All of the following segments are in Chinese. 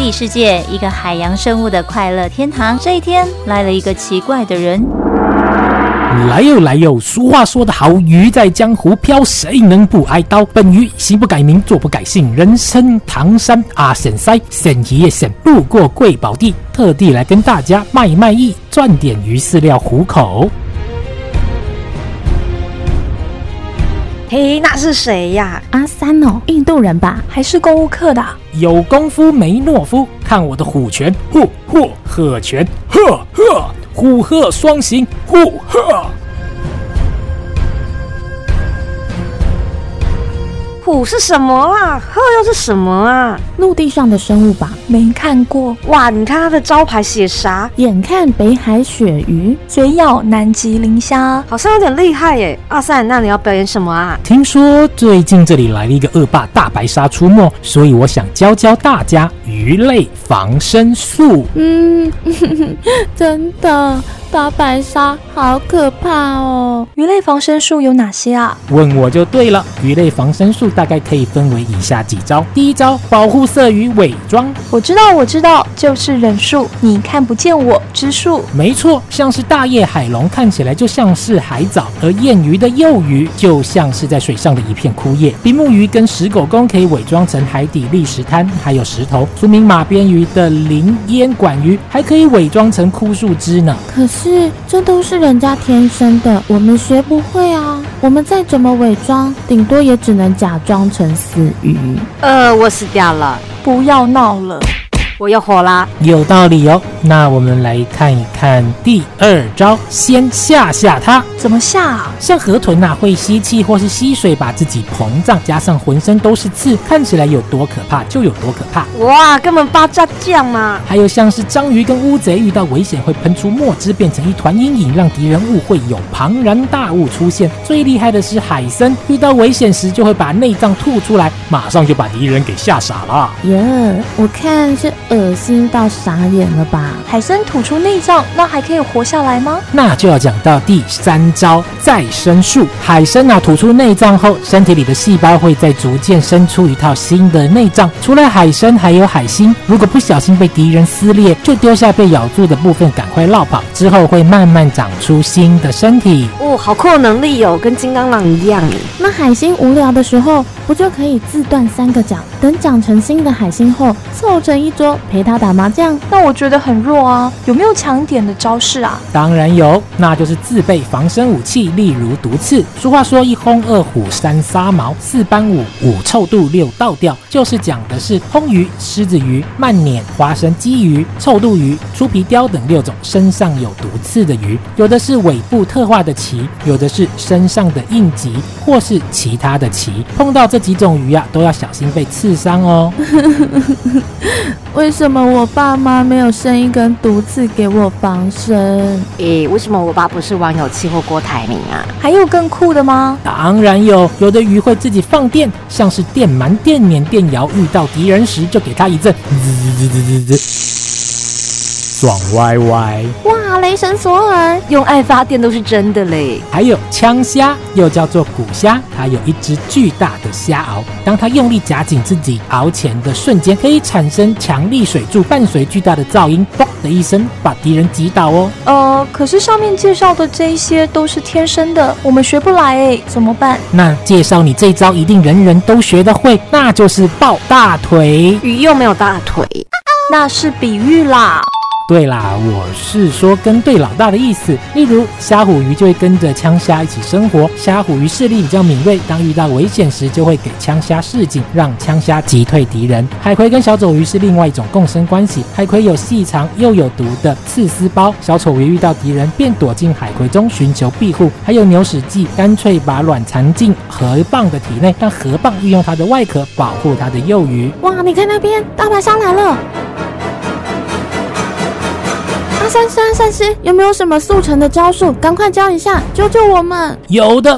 底世界，一个海洋生物的快乐天堂。这一天来了一个奇怪的人。 来哟来哟，俗话说得好，鱼在江湖飘，谁能不挨刀？本鱼行不改名，坐不改姓，人称唐山阿神塞，神鱼也神，路过贵宝地，特地来跟大家卖艺，赚点鱼饲料糊口。 嘿，那是谁呀？ 阿三哦，印度人吧？ 还是购物客的啊？ 有功夫没懦夫，看我的虎拳，呼呼鹤拳，呵呵，虎鹤双形，呼呵。 虎是什么啊？鹤又是什么啊？ 陆地上的生物吧？ 没看过。哇，你看它的招牌写啥？ 眼看北海鳕鱼， 嘴咬南极磷虾，好像有点厉害耶。阿三，那你要表演什么啊？ 听说最近这里来了一个恶霸大白鲨出没，所以我想教大家鱼类防身术。 真的，大白鲨好可怕哦。 鱼类防身术有哪些啊？ 问我就对了，鱼类防身术大概可以分为以下几招。第一招，保护色鱼伪装。 我知道，就是忍术，你看不见我之术。 没错，像是大叶海龙看起来就像是海藻，而燕鱼的幼鱼就像是在水上的一片枯叶。比目鱼跟石狗公可以伪装成海底砾石滩，还有石头。苏明马鞭鱼的鳞烟管鱼还可以伪装成枯树枝呢。 可是这都是人家天生的，我们学不会啊。我们再怎么伪装，顶多也只能假装成死鱼。 我死掉了。 不要闹了， 我又火啦。 有道理哦。那我们来看一看第二招，先吓它。 怎么吓啊？ 像河豚啊，会吸气或是吸水把自己膨胀，加上浑身都是刺，看起来有多可怕就有多可怕。 哇，根本爆炸酱嘛！ 还有像是章鱼跟乌贼遇到危险会喷出墨汁，变成一团阴影，让敌人误会有庞然大物出现。最厉害的是海参，遇到危险时就会把内脏吐出来，马上就把敌人给吓傻了。 我看是恶心到傻眼了吧？ 海参吐出内脏，那还可以活下来吗？ 那就要讲到第三招，再生术。海参啊，吐出内脏后，身体里的细胞会再逐渐生出一套新的内脏。除了海参，还有海星。如果不小心被敌人撕裂，就丢下被咬住的部分，赶快绕跑。之后会慢慢长出新的身体。 好酷的能力哦，跟金刚狼一样。 那海星无聊的时候，不就可以自断3个角？等长成新的海星后，凑成一桌陪他打麻将？ 那我觉得很弱啊，有没有强点的招式啊？ 当然有，那就是自备防身武器，例如毒刺。俗话说1轰2虎3杀毛4斑5臭肚6倒吊，就是讲的是轰鱼、狮子鱼、慢捻、花生鲫鱼、臭肚鱼、粗皮鲷等6种身上有毒刺的鱼。有的是尾部特化的鳍，有的是身上的印记或是其他的鳍。碰到这几种鱼啊，都要小心被刺伤哦。 为什么我爸妈没有生一根毒刺给我防身？ 为什么我爸不是王有器或郭台铭啊？还有更酷的吗？ 当然有，有的鱼会自己放电，像是电鳗、电鲶、电鳐，遇到敌人时就给它一阵爽歪歪。 哇，雷神索尔用爱发电都是真的嘞。 还有枪虾，又叫做骨虾，它有一只巨大的虾螯，当它用力夹紧自己螯前的瞬间，可以产生强力水柱，伴随巨大的噪音，嘣的一声把敌人击倒哦。 可是上面介绍的这一些都是天生的，我们学不来怎么办？ 那介绍你这招一定人人都学得会，那就是抱大腿。 鱼又没有大腿，那是比喻啦。 对啦，我是说跟对老大的意思。例如虾虎鱼就会跟着枪虾一起生活，虾虎鱼视力比较敏锐，当遇到危险时就会给枪虾示警，让枪虾击退敌人。海葵跟小丑鱼是另外一种共生关系，海葵有细长又有毒的刺丝包，小丑鱼遇到敌人便躲进海葵中寻求庇护。还有牛屎记干脆把卵藏进河蚌的体内，让河蚌运用它的外壳保护它的幼鱼。 哇，你看那边大白鲨来了！阿三善师，有没有什么速成的招数？赶快教一下，救救我们！ 有的，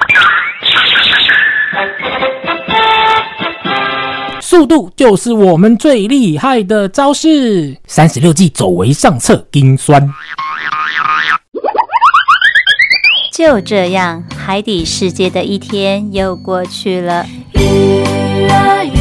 速度就是我们最厉害的招式。36计走为上策，金酸。 就这样，海底世界的一天又过去了。 鱼啊